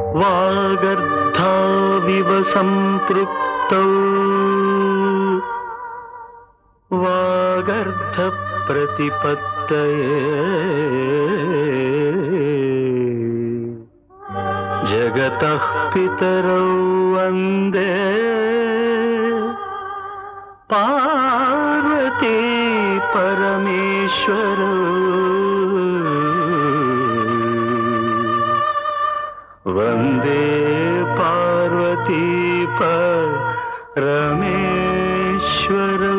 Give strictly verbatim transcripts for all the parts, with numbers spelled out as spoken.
वागर्धाविव सम्पृक्तौ वागर्ध प्रतिपत्तये जगतः पितरौ वन्दे पार्वती परमेश्वरौ वन्दे पार्वती परमेश्वरौ।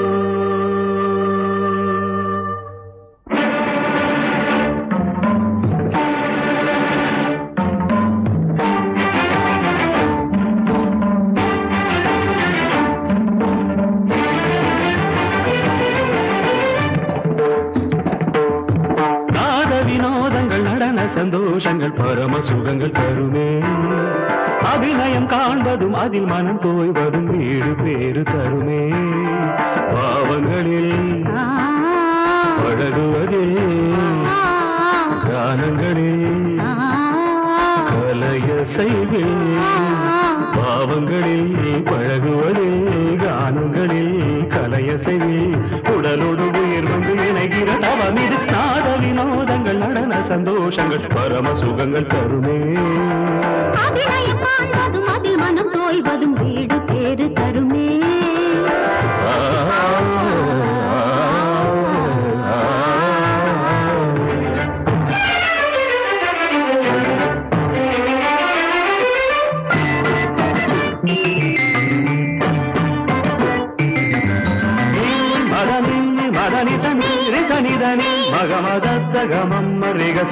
சந்தோஷங்கள் பரம சுகங்கள் தருமே அபிநயம் காண்பதும் அதில் மனம் தோய்வதும் வீடு பேறு தருமே பாவங்களில் பழகுவதில் கானங்களில் கலைய செய்வில் பாவங்களில் பழகுவதில் கானங்களில் கலைய செய்வில் உடலோடு உயிர் வந்து இணைகிற தவம் இது நாட வினோதங்கள் நடன சந்தோஷங்கள் பரம சுகங்கள் தருமே அபிநயம் காண்பதும் அதில் மனம் தோய்வதும் வீடு பேறு தருமே மதனி சனி சனிதனி மகமதத்தகமம் ரிகச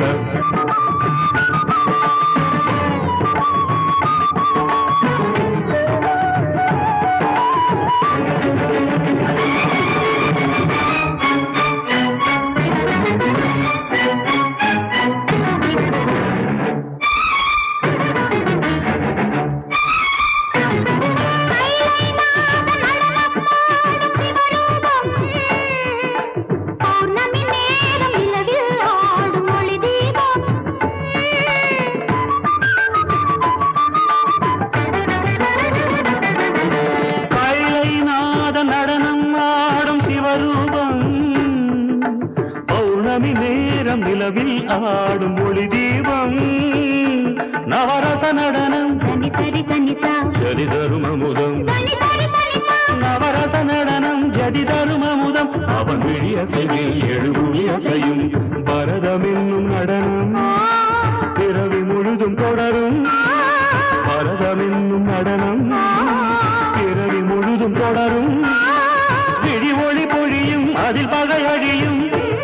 நேரம் நிலவில் ஆடும் ஒளி தீபம் நவரச நடனம் தனி தரி தனிதா ஜதி தரும் அமுதம் நவரச நடனம் ஜதி தரும் அமுதம் அவன் விழிய செய்யும் எழுபுழிய செய்யும் பரதம் என்னும் நடனம் பிறவி முழுதும் தொடரும் பரதம் என்னும் நடனம் பிறவி முழுதும் தொடரும் விழி ஒளி பொழியும் அதில் பகை அழியும்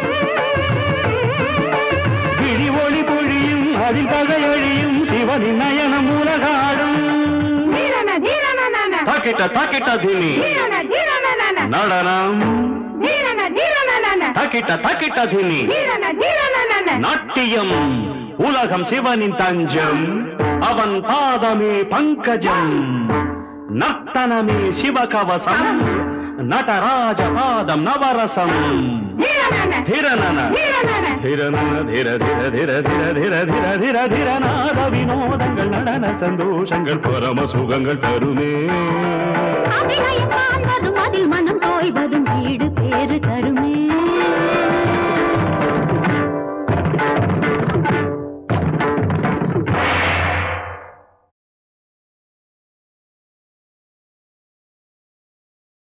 விழி ஒளி பொழியும் அதில் பகை அழியும் சிவனின் நயனம் உலகாடும் தாக்கிட்ட தாக்கிட்ட தினி நடனம் தாக்கிட்ட தாக்கிட்ட தினி நாட்டியம் உலகம் சிவனின் தஞ்சம் அவன் பாதமே பங்கஜம் நர்த்தனமே சிவகவசம் நடராஜ பாதம் நவரசம் धिरनन धिरनन धिर धिर धिर धिर धिर धिर धिर धिर नाद வினோதங்கள் நடன சந்தோஷங்கள் பரம சுகங்கள் தருமே அபிநயம் காண்பதும் அதில் மனம் தோய்வதும் வீடு பேறு தருமே